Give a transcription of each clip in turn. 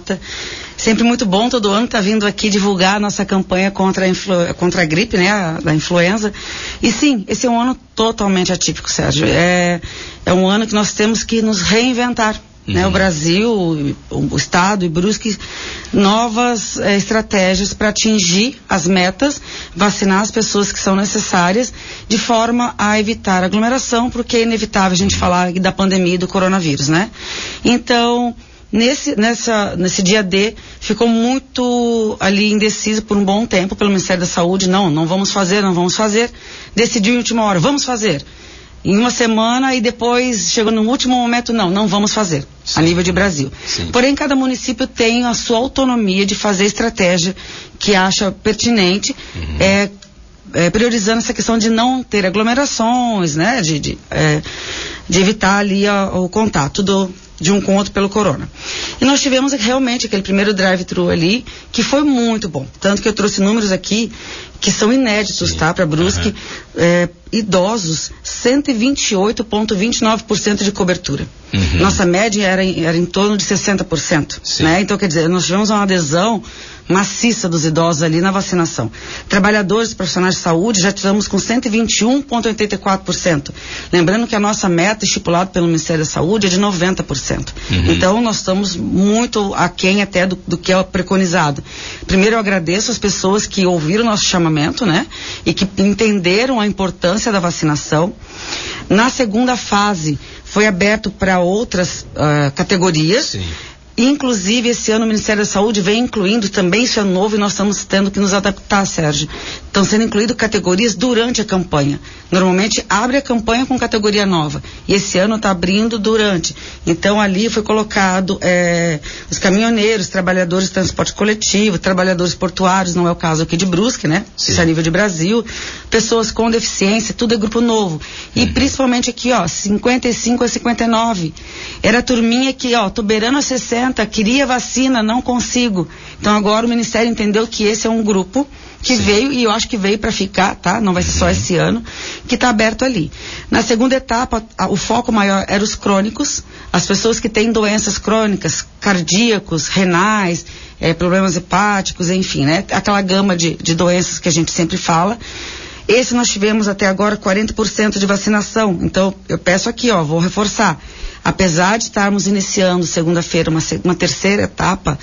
meta. Sempre muito bom, todo ano tá vindo aqui divulgar a nossa campanha contra a gripe, né, da influenza. E sim, esse é um ano totalmente atípico, Sérgio. É um ano que nós temos que nos reinventar. Né, o Brasil, o Estado e Brusque, novas estratégias para atingir as metas, vacinar as pessoas que são necessárias, de forma a evitar aglomeração, porque é inevitável a gente falar da pandemia e do coronavírus, né? Então, nesse dia D, ficou muito ali indeciso por um bom tempo pelo Ministério da Saúde. Não vamos fazer. Decidiu em última hora, vamos fazer. Em uma semana e depois chegou no último momento, não vamos fazer. Sim. A nível de Brasil. Sim. Porém, cada município tem a sua autonomia de fazer estratégia que acha pertinente, priorizando essa questão de não ter aglomerações, né, de evitar ali o contato de um com o outro pelo corona. E nós tivemos realmente aquele primeiro drive-thru ali, que foi muito bom. Tanto que eu trouxe números aqui que são inéditos, tá, para Brusque. Idosos, 128,29% de cobertura. Nossa média era em torno de 60%. Né? Então, quer dizer, nós tivemos uma adesão maciça dos idosos ali na vacinação. Trabalhadores, profissionais de saúde, já tivemos com 121,84%. Lembrando que a nossa meta estipulada pelo Ministério da Saúde é de 90%. Então, nós estamos muito aquém até do que é preconizado. Primeiro, eu agradeço as pessoas que ouviram o nosso chamamento, né? E que entenderam a importância da vacinação. Na segunda fase, foi aberto para outras categorias. Sim. Inclusive, esse ano o Ministério da Saúde vem incluindo também, isso é novo e nós estamos tendo que nos adaptar, Sérgio. Estão sendo incluídas categorias durante a campanha. Normalmente abre a campanha com categoria nova. E esse ano está abrindo durante. Então ali foi colocado os caminhoneiros, trabalhadores de transporte coletivo, trabalhadores portuários, não é o caso aqui de Brusque, né? Sim. Isso é a nível de Brasil. Pessoas com deficiência, tudo é grupo novo. E principalmente aqui, 55 a 59. Era a turminha que, tô beirando a 60. Queria vacina, não consigo. Então agora o Ministério entendeu que esse é um grupo que veio, e eu acho que veio para ficar, tá? Não vai ser só esse ano, que está aberto ali. Na segunda etapa, o foco maior era os crônicos, as pessoas que têm doenças crônicas, cardíacos, renais, problemas hepáticos, enfim, né? Aquela gama de doenças que a gente sempre fala. Esse nós tivemos até agora 40% de vacinação. Então, eu peço aqui, vou reforçar. Apesar de estarmos iniciando segunda-feira uma terceira etapa,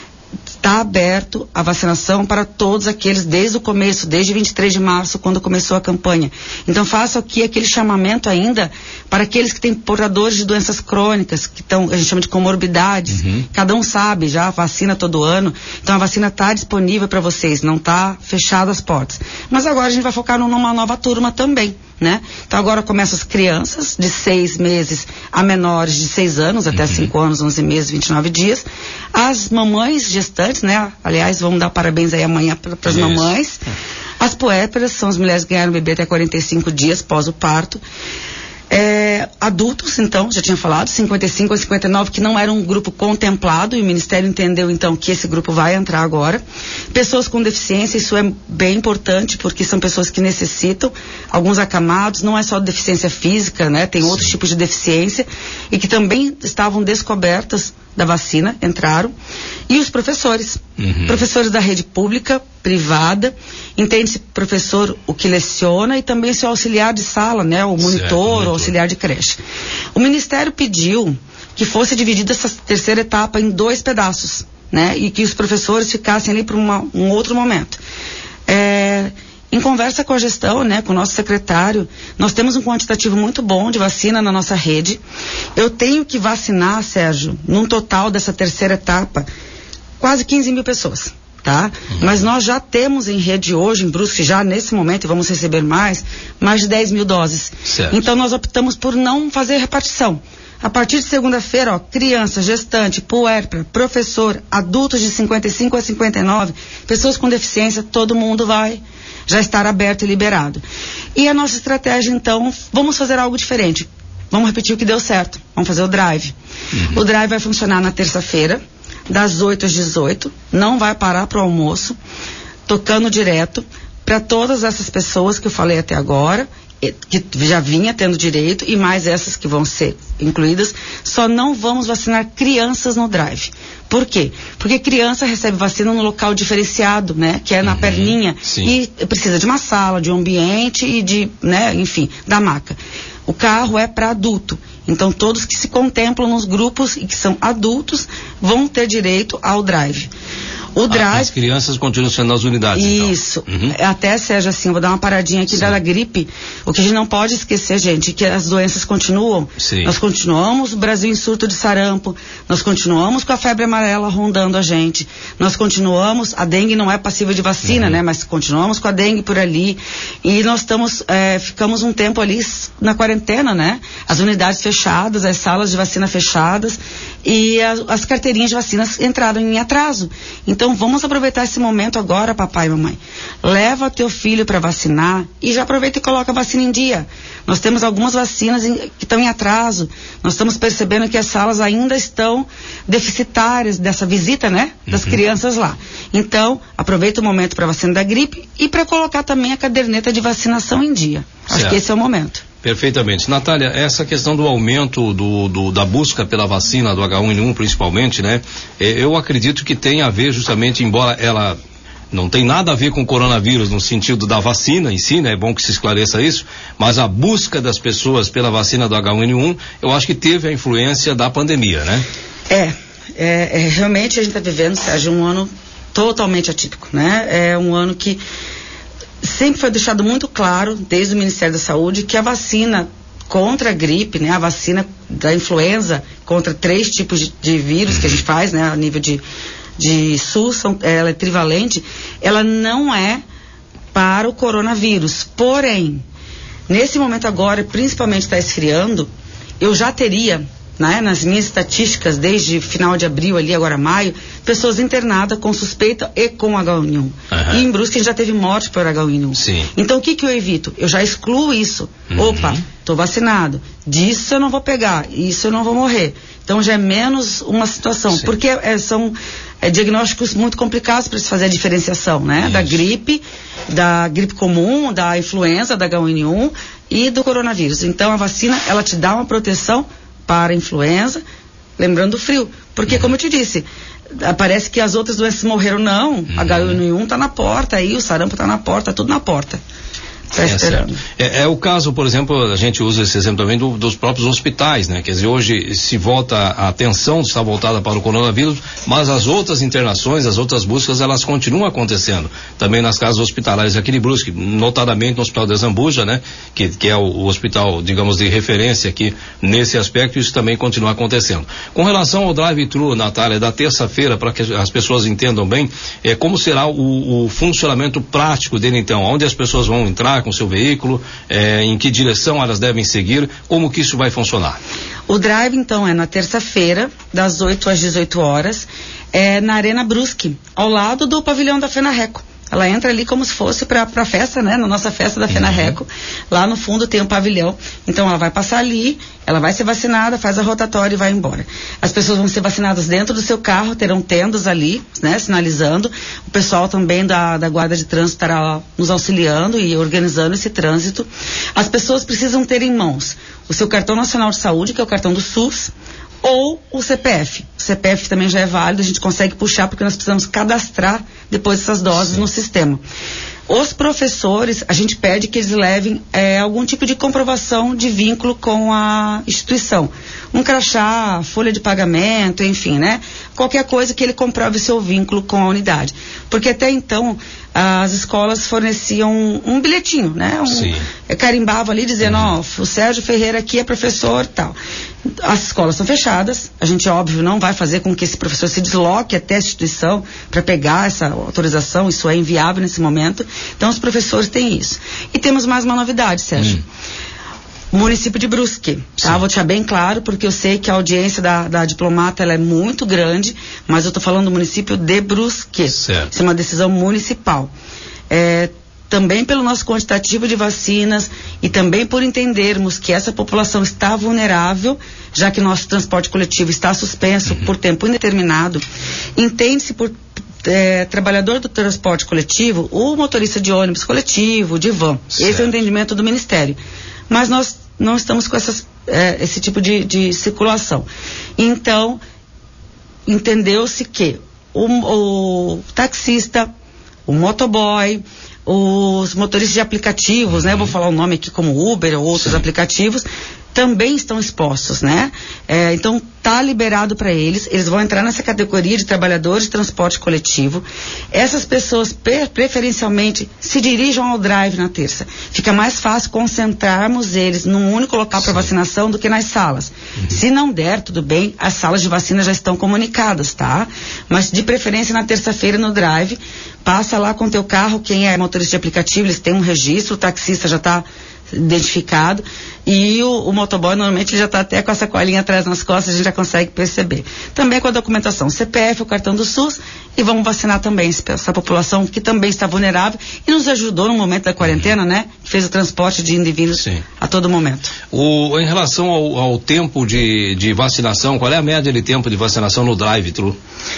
está aberto a vacinação para todos aqueles desde o começo, desde 23 de março, quando começou a campanha. Então faço aqui aquele chamamento ainda para aqueles que têm portadores de doenças crônicas, que a gente chama de comorbidades. Cada um sabe, já vacina todo ano. Então a vacina está disponível para vocês, não está fechada as portas. Mas agora a gente vai focar numa nova turma também. Né? Então agora começam as crianças de 6 meses a menores de 6 anos, até 5 anos, 11 meses, 29 dias. As mamães gestantes, né? Aliás, vamos dar parabéns aí amanhã para as mamães. As puérperas são as mulheres que ganharam bebê até 45 dias pós o parto. Adultos, então, já tinha falado, 55 a 59, que não era um grupo contemplado, e o Ministério entendeu, então, que esse grupo vai entrar agora. Pessoas com deficiência, isso é bem importante, porque são pessoas que necessitam, alguns acamados, não é só deficiência física, né? Tem outros tipos de deficiência, e que também estavam descobertas da vacina, entraram. E os professores. Professores da rede pública, privada, entende-se professor o que leciona e também seu auxiliar de sala, né? O monitor, o auxiliar de creche. O Ministério pediu que fosse dividida essa terceira etapa em 2 pedaços, né? E que os professores ficassem ali para um outro momento. Em conversa com a gestão, né, com o nosso secretário, nós temos um quantitativo muito bom de vacina na nossa rede. Eu tenho que vacinar, Sérgio, num total dessa terceira etapa, quase 15 mil pessoas, tá? Mas nós já temos em rede hoje, em Brusque, já nesse momento, e vamos receber mais de 10 mil doses. Certo. Então nós optamos por não fazer repartição. A partir de segunda-feira, criança, gestante, puérpera, professor, adultos de 55 a 59, pessoas com deficiência, todo mundo vai já estar aberto e liberado. E a nossa estratégia, então, vamos fazer algo diferente. Vamos repetir o que deu certo. Vamos fazer o drive. O drive vai funcionar na terça-feira, das 8 às 18, não vai parar para o almoço, tocando direto para todas essas pessoas que eu falei até agora, que já vinha tendo direito, e mais essas que vão ser incluídas, só não vamos vacinar crianças no drive. Por quê? Porque criança recebe vacina no local diferenciado, né? Que é na perninha. Sim. E precisa de uma sala, de um ambiente e de, né? Enfim, da maca. O carro é para adulto. Então, todos que se contemplam nos grupos e que são adultos vão ter direito ao drive. O drive... As crianças continuam sendo nas unidades, Isso. Então. Até, Sérgio, assim, eu vou dar uma paradinha aqui da gripe. O que a gente não pode esquecer, gente, que as doenças continuam. Sim. Nós continuamos o Brasil em surto de sarampo. Nós continuamos com a febre amarela rondando a gente. Nós continuamos, a dengue não é passível de vacina, né? Mas continuamos com a dengue por ali. E nós ficamos um tempo ali na quarentena, né? As unidades fechadas, as salas de vacina fechadas e as carteirinhas de vacinas entraram em atraso. Então vamos aproveitar esse momento agora, papai e mamãe. Leva teu filho para vacinar e já aproveita e coloca a vacina em dia. Nós temos algumas vacinas que estão em atraso. Nós estamos percebendo que as salas ainda estão deficitárias dessa visita, né? Das crianças lá. Então, aproveita o momento para a vacina da gripe e para colocar também a caderneta de vacinação em dia. Acho que esse é o momento. Perfeitamente. Natália, essa questão do aumento da busca pela vacina do H1N1 principalmente, né? Eu acredito que tem a ver justamente, embora ela não tem nada a ver com o coronavírus no sentido da vacina em si, né? É bom que se esclareça isso, mas a busca das pessoas pela vacina do H1N1, eu acho que teve a influência da pandemia, né? Realmente a gente está vivendo, Sérgio, um ano totalmente atípico, né? É um ano que sempre foi deixado muito claro, desde o Ministério da Saúde, que a vacina contra a gripe, né, a vacina da influenza contra 3 tipos de vírus que a gente faz, né, a nível de SUS, ela é trivalente, ela não é para o coronavírus. Porém, nesse momento agora, principalmente está esfriando, eu já teria, né, nas minhas estatísticas, desde final de abril ali, agora maio, pessoas internadas com suspeita e com H1N1. E em Brusque a gente já teve morte por H1N1. Sim. Então o que eu evito? Eu já excluo isso. Opa, tô vacinado. Disso eu não vou pegar, isso eu não vou morrer. Então já é menos uma situação. Sim. Porque são diagnósticos muito complicados para se fazer a diferenciação, né? Isso. Da gripe comum, da influenza, da H1N1 e do coronavírus. Então a vacina, ela te dá uma proteção para a influenza, lembrando do frio. Porque, como eu te disse, parece que as outras doenças morreram, não. H1N1 está na porta, aí o sarampo está na porta, tudo na porta. É o caso, por exemplo, a gente usa esse exemplo também dos próprios hospitais, né? Quer dizer, hoje se volta, a atenção está voltada para o coronavírus, mas as outras internações, as outras buscas, elas continuam acontecendo. Também nas casas hospitalares aqui de Brusque, notadamente no Hospital de Zambuja, né? Que é o hospital, digamos, de referência aqui nesse aspecto, isso também continua acontecendo. Com relação ao drive-thru, Natália, da terça-feira, para que as pessoas entendam bem, como será o funcionamento prático dele, então? Onde as pessoas vão entrar com seu veículo, em que direção elas devem seguir, como que isso vai funcionar? O drive, então, é na terça-feira, das 8 às 18 horas, na Arena Brusque, ao lado do pavilhão da FENARRECO. Ela entra ali como se fosse para a festa, né? Na nossa festa da FENARRECO. Lá no fundo tem um pavilhão. Então ela vai passar ali, ela vai ser vacinada, faz a rotatória e vai embora. As pessoas vão ser vacinadas dentro do seu carro, terão tendas ali, né? Sinalizando. O pessoal também da Guarda de Trânsito estará lá nos auxiliando e organizando esse trânsito. As pessoas precisam ter em mãos o seu cartão nacional de saúde, que é o cartão do SUS, ou o CPF. O CPF também já é válido, a gente consegue puxar porque nós precisamos cadastrar depois essas doses no sistema. Os professores, a gente pede que eles levem algum tipo de comprovação de vínculo com a instituição. Um crachá, folha de pagamento, enfim, né? Qualquer coisa que ele comprove seu vínculo com a unidade. Porque até então, as escolas forneciam um bilhetinho, né? Carimbava ali dizendo, o Sérgio Ferreira aqui é professor e tal. As escolas são fechadas, a gente, óbvio, não vai fazer com que esse professor se desloque até a instituição para pegar essa autorização, isso é inviável nesse momento. Então os professores têm isso. E temos mais uma novidade, Sérgio. O município de Brusque, tá? Vou deixar bem claro, porque eu sei que a audiência da diplomata ela é muito grande, mas eu estou falando do município de Brusque. Certo. Isso é uma decisão municipal. Também pelo nosso quantitativo de vacinas e também por entendermos que essa população está vulnerável, já que nosso transporte coletivo está suspenso por tempo indeterminado, entende-se por trabalhador do transporte coletivo, o motorista de ônibus coletivo, de van. Certo. Esse é o entendimento do Ministério. Mas nós não estamos com essas esse tipo de circulação. Então, entendeu-se que o taxista, o motoboy, os motoristas de aplicativos, né? Vou falar o nome aqui como Uber ou outros aplicativos, também estão expostos, né? Então, tá liberado para eles vão entrar nessa categoria de trabalhadores de transporte coletivo. Essas pessoas, preferencialmente, se dirijam ao drive na terça. Fica mais fácil concentrarmos eles num único local para vacinação do que nas salas. Se não der, tudo bem, as salas de vacina já estão comunicadas, tá? Mas, de preferência, na terça-feira, no drive, passa lá com o teu carro, quem é motorista de aplicativo, eles têm um registro, o taxista já está identificado, e o motoboy normalmente ele já está até com a sacolinha atrás nas costas, a gente já consegue perceber. Também com a documentação CPF, o cartão do SUS, e vamos vacinar também essa população que também está vulnerável e nos ajudou no momento da quarentena, né? Fez o transporte de indivíduos a todo momento. Em relação ao tempo de vacinação, qual é a média de tempo de vacinação no drive-thru?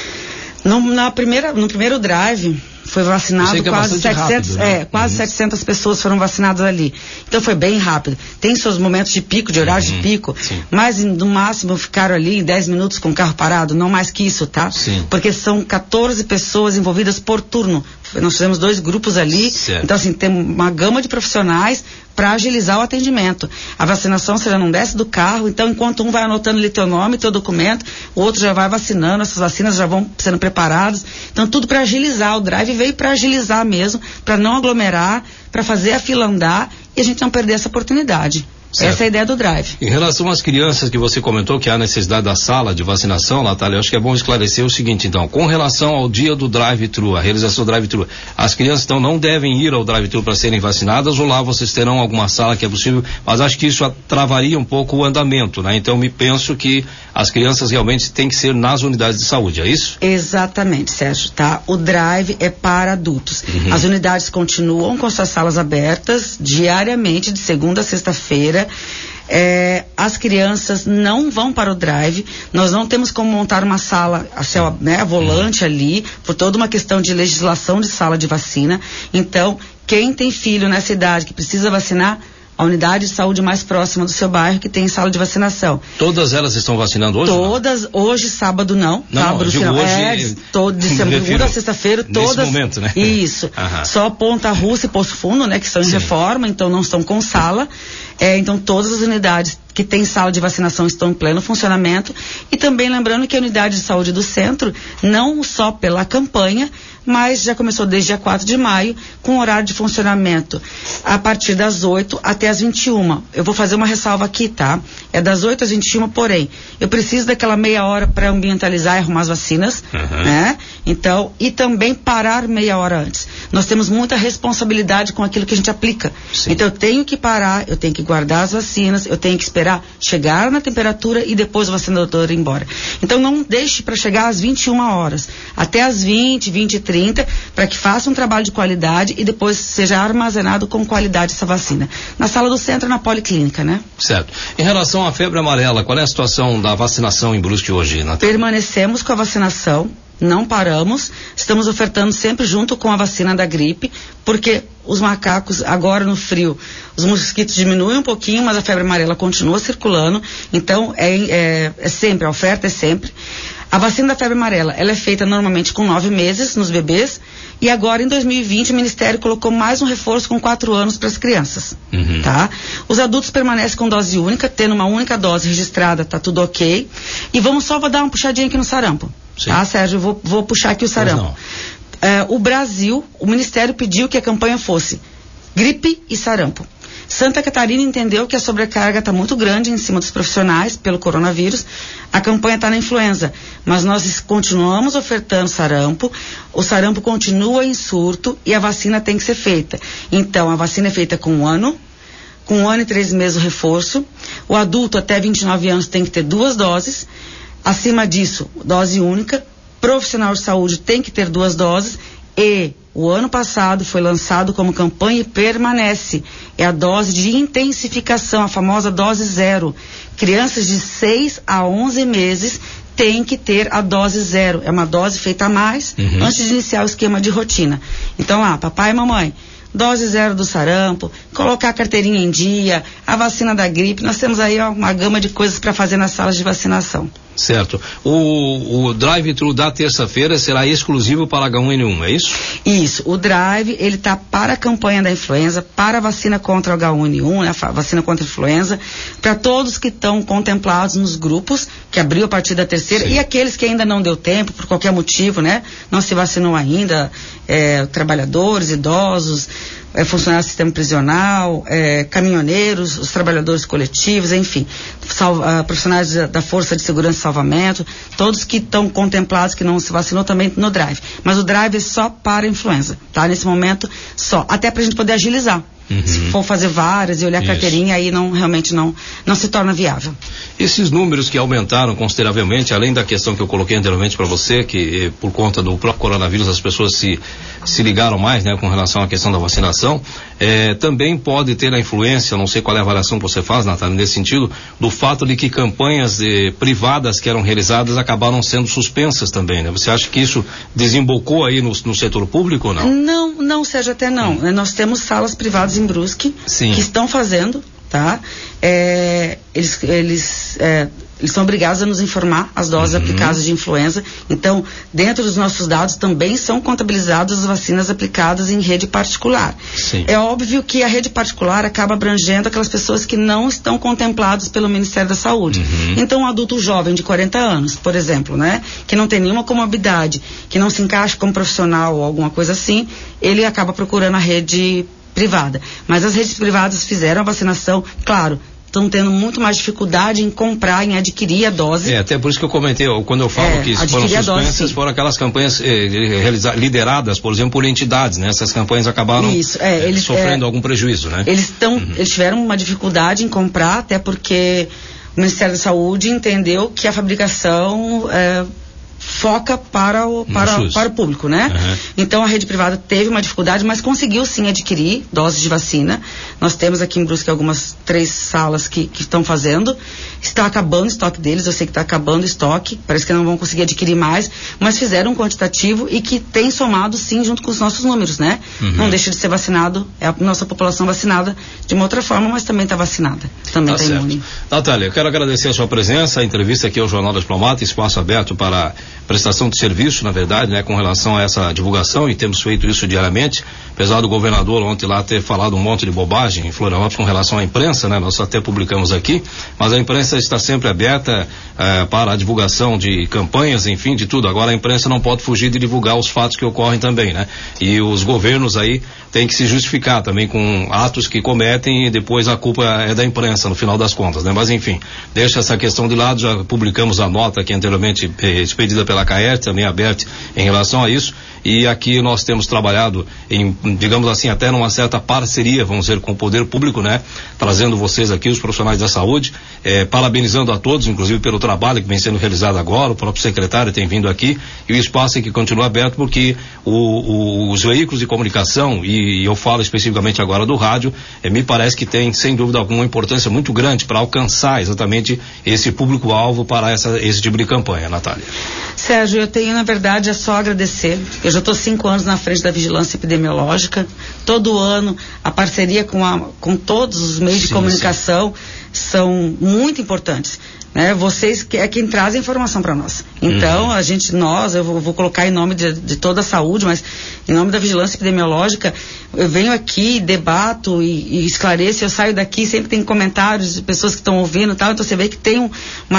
No primeiro drive foi vacinado quase 700, rápido, né? Quase 700 pessoas foram vacinadas ali. Então foi bem rápido. Tem seus momentos de pico, de horário de pico, mas no máximo ficaram ali 10 minutos com o carro parado, não mais que isso, tá? Porque são 14 pessoas envolvidas por turno. Nós fizemos 2 grupos ali, então assim, tem uma gama de profissionais para agilizar o atendimento. A vacinação você já não desce do carro, então enquanto um vai anotando ali teu nome, teu documento, o outro já vai vacinando, essas vacinas já vão sendo preparadas, então tudo para agilizar. O drive veio para agilizar mesmo, para não aglomerar, para fazer a fila andar e a gente não perder essa oportunidade. Certo. Essa é a ideia do drive. Em relação às crianças que você comentou que há necessidade da sala de vacinação, Natália, eu acho que é bom esclarecer o seguinte, então, com relação ao dia do drive-thru, a realização do drive-thru, as crianças então não devem ir ao drive-thru para serem vacinadas, ou lá vocês terão alguma sala que é possível, mas acho que isso travaria um pouco o andamento, né? Então me penso que as crianças realmente têm que ser nas unidades de saúde, é isso? Exatamente, Sérgio, tá? O drive é para adultos. As unidades continuam com suas salas abertas diariamente, de segunda a sexta-feira. As crianças não vão para o drive, nós não temos como montar uma sala a volante ali, por toda uma questão de legislação de sala de vacina. Então, quem tem filho nessa idade que precisa vacinar, a unidade de saúde mais próxima do seu bairro que tem sala de vacinação. Todas elas estão vacinando hoje? Todas, hoje, sábado não. Sábado, hoje, de segunda a sexta-feira, todas. Nesse momento, né? Isso. Só Ponta Russa e Poço Fundo, né, que estão em reforma, então não estão com sala. Então todas as unidades que têm sala de vacinação estão em pleno funcionamento. E também lembrando que a unidade de saúde do centro, não só pela campanha, mas já começou desde dia 4 de maio, com horário de funcionamento a partir das 8 até as 21. Eu vou fazer uma ressalva aqui, tá? É das 8 às 21, porém, eu preciso daquela meia hora para ambientalizar e arrumar as vacinas, né? Então, e também parar meia hora antes. Nós temos muita responsabilidade com aquilo que a gente aplica. Então, eu tenho que parar, eu tenho que guardar as vacinas, eu tenho que esperar chegar na temperatura e depois o vacinador ir embora. Então, não deixe para chegar às 21 horas. Até às 20, 20 e 30, para que faça um trabalho de qualidade e depois seja armazenado com qualidade essa vacina. Na sala do centro, na policlínica, né? Certo. Em relação à febre amarela, qual é a situação da vacinação em Brusque hoje, Natália? Permanecemos com a vacinação, não paramos, estamos ofertando sempre junto com a vacina da gripe, porque os macacos, agora no frio, os mosquitos diminuem um pouquinho, mas a febre amarela continua circulando, então é sempre, a oferta é sempre. A vacina da febre amarela, ela é feita normalmente com 9 meses nos bebês, e agora em 2020 o Ministério colocou mais um reforço com 4 anos para as crianças, tá? Os adultos permanecem com dose única, tendo uma única dose registrada, tá tudo ok, e vamos só dar uma puxadinha aqui no sarampo, tá, Sérgio? Eu vou puxar aqui o sarampo. O Brasil, o Ministério pediu que a campanha fosse gripe e sarampo. Santa Catarina entendeu que a sobrecarga está muito grande em cima dos profissionais pelo coronavírus. A campanha está na influenza, mas nós continuamos ofertando sarampo. O sarampo continua em surto e a vacina tem que ser feita. Então, a vacina é feita com 1 ano e 3 meses o reforço. O adulto até 29 anos tem que ter 2 doses. Acima disso, dose única. Profissional de saúde tem que ter 2 doses. E o ano passado foi lançado como campanha e permanece. É a dose de intensificação, a famosa dose 0. Crianças de 6 a 11 meses têm que ter a dose 0. É uma dose feita a mais antes de iniciar o esquema de rotina. Então lá, papai e mamãe, dose 0 do sarampo, colocar a carteirinha em dia, a vacina da gripe. Nós temos aí uma gama de coisas para fazer nas salas de vacinação. Certo. O drive-thru da terça-feira será exclusivo para H1N1, é isso? Isso. O drive, ele tá para a campanha da influenza, para a vacina contra o H1N1, né, a vacina contra a influenza, para todos que estão contemplados nos grupos, que abriu a partir da terceira, sim, e aqueles que ainda não deu tempo, por qualquer motivo, né, não se vacinou ainda, trabalhadores, idosos, funcionários do sistema prisional, caminhoneiros, os trabalhadores coletivos, enfim, profissionais da Força de Segurança e Salvamento, todos que estão contemplados, que não se vacinou também no drive. Mas o drive é só para influenza, tá? Nesse momento, só. Até pra gente poder agilizar. Uhum. Se for fazer várias e olhar a carteirinha, aí realmente não se torna viável. Esses números que aumentaram consideravelmente, além da questão que eu coloquei anteriormente para você, que por conta do próprio coronavírus as pessoas se ligaram mais, né, com relação à questão da vacinação, também pode ter a influência, não sei qual é a avaliação que você faz, Natália, nesse sentido, do fato de que campanhas privadas que eram realizadas acabaram sendo suspensas também, né? Você acha que isso desembocou aí no setor público ou não? Não, Sérgio, até não. Nós temos salas privadas em Brusque, sim, que estão fazendo, tá? Eles são obrigados a nos informar as doses aplicadas de influenza. Então, dentro dos nossos dados também são contabilizadas as vacinas aplicadas em rede particular. Sim. É óbvio que a rede particular acaba abrangendo aquelas pessoas que não estão contempladas pelo Ministério da Saúde. Então, um adulto jovem de 40 anos, por exemplo, né, que não tem nenhuma comorbidade, que não se encaixa como profissional ou alguma coisa assim, ele acaba procurando a rede privada. Mas as redes privadas fizeram a vacinação, claro, estão tendo muito mais dificuldade em comprar, em adquirir a dose. Até por isso que eu comentei, quando eu falo que foram suspensas, foram aquelas campanhas lideradas, por exemplo, por entidades, né? Essas campanhas acabaram sofrendo algum prejuízo, né? Eles tiveram uma dificuldade em comprar, até porque o Ministério da Saúde entendeu que a fabricação foca para o público, né? Então a rede privada teve uma dificuldade, mas conseguiu sim adquirir doses de vacina. Nós temos aqui em Brusque algumas 3 salas que estão fazendo. Está acabando o estoque deles, eu sei que está acabando o estoque, parece que não vão conseguir adquirir mais, mas fizeram um quantitativo e que tem somado sim junto com os nossos números, né? Não deixa de ser vacinado, é a nossa população vacinada de uma outra forma, mas também está vacinada, também está imune. Natália, eu quero agradecer a sua presença, a entrevista aqui ao Jornal da Diplomata, espaço aberto para prestação de serviço, na verdade, né, com relação a essa divulgação, e temos feito isso diariamente, apesar do governador ontem lá ter falado um monte de bobagem em Florianópolis com relação à imprensa, né, nós até publicamos aqui, mas a imprensa está sempre aberta para a divulgação de campanhas, enfim, de tudo. Agora a imprensa não pode fugir de divulgar os fatos que ocorrem também, né? E os governos aí têm que se justificar também com atos que cometem e depois a culpa é da imprensa no final das contas, né? Mas enfim, deixa essa questão de lado, já publicamos a nota aqui anteriormente expedida pela CAERT, também aberta em relação a isso, e aqui nós temos trabalhado em, digamos assim, até numa certa parceria, vamos dizer, com o poder público, né? Trazendo vocês aqui, os profissionais da saúde, parabenizando a todos, inclusive pelo trabalho que vem sendo realizado agora, o próprio secretário tem vindo aqui, e o espaço aqui continua aberto porque os veículos de comunicação, e eu falo especificamente agora do rádio, me parece que tem, sem dúvida alguma, uma importância muito grande para alcançar exatamente esse público-alvo para esse tipo de campanha, Natália. Sérgio, eu tenho, na verdade, é só agradecer. Eu já estou 5 anos na frente da vigilância epidemiológica. Todo ano, a parceria com todos os meios de comunicação são muito importantes, né? Vocês é quem traz a informação para nós. Então, eu vou colocar em nome de toda a saúde, mas em nome da vigilância epidemiológica, eu venho aqui, debato e esclareço, eu saio daqui, sempre tem comentários de pessoas que estão ouvindo e tal, então você vê que tem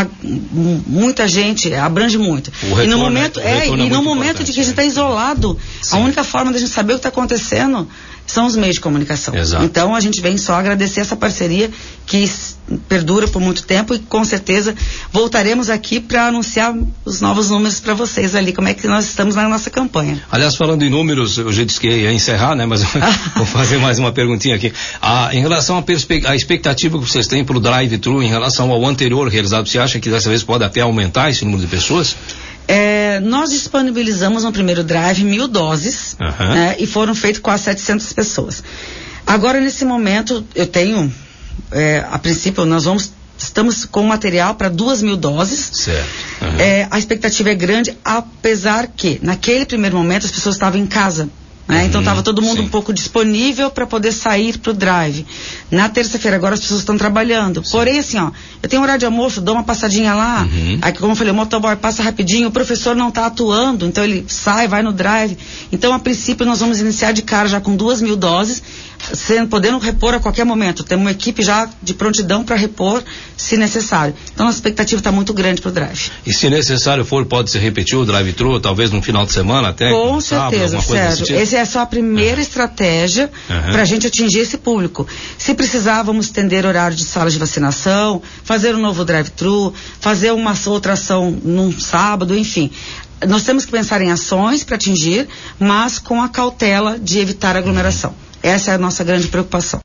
muita gente, abrange muito. E no momento de que a gente está isolado, a única forma da gente saber o que está acontecendo são os meios de comunicação. Exato. Então a gente vem só agradecer essa parceria que perdura por muito tempo e com certeza voltaremos aqui para anunciar os novos números para vocês ali, como é que nós estamos na nossa campanha. Aliás, falando em números, eu já disse que ia encerrar, né, mas vou fazer mais uma perguntinha aqui. Em relação à expectativa que vocês têm para o drive-thru em relação ao anterior realizado, você acha que dessa vez pode até aumentar esse número de pessoas? Nós disponibilizamos no primeiro drive 1.000 doses, né, e foram feitas quase 700 pessoas. Agora, nesse momento, eu tenho, a princípio, estamos com material para 2.000 doses. Certo. A expectativa é grande, apesar que, naquele primeiro momento, as pessoas estavam em casa. né? Então estava todo mundo um pouco disponível para poder sair para o drive. Na terça-feira agora as pessoas estão trabalhando. Sim. Porém, assim, ó, eu tenho horário de almoço, dou uma passadinha lá. Aqui, como eu falei, o motoboy passa rapidinho, o professor não está atuando, então ele sai, vai no drive. Então, a princípio, nós vamos iniciar de cara já com 2.000 doses, podendo repor a qualquer momento. Temos uma equipe já de prontidão para repor, se necessário. Então, a expectativa está muito grande para o drive. E se necessário for, pode se repetir o drive-thru, talvez no final de semana até? Com certeza, Sérgio. Essa é só a primeira estratégia para a gente atingir esse público. Se precisar, vamos estender o horário de sala de vacinação, fazer um novo drive-thru, fazer uma outra ação num sábado, enfim. Nós temos que pensar em ações para atingir, mas com a cautela de evitar aglomeração. Essa é a nossa grande preocupação.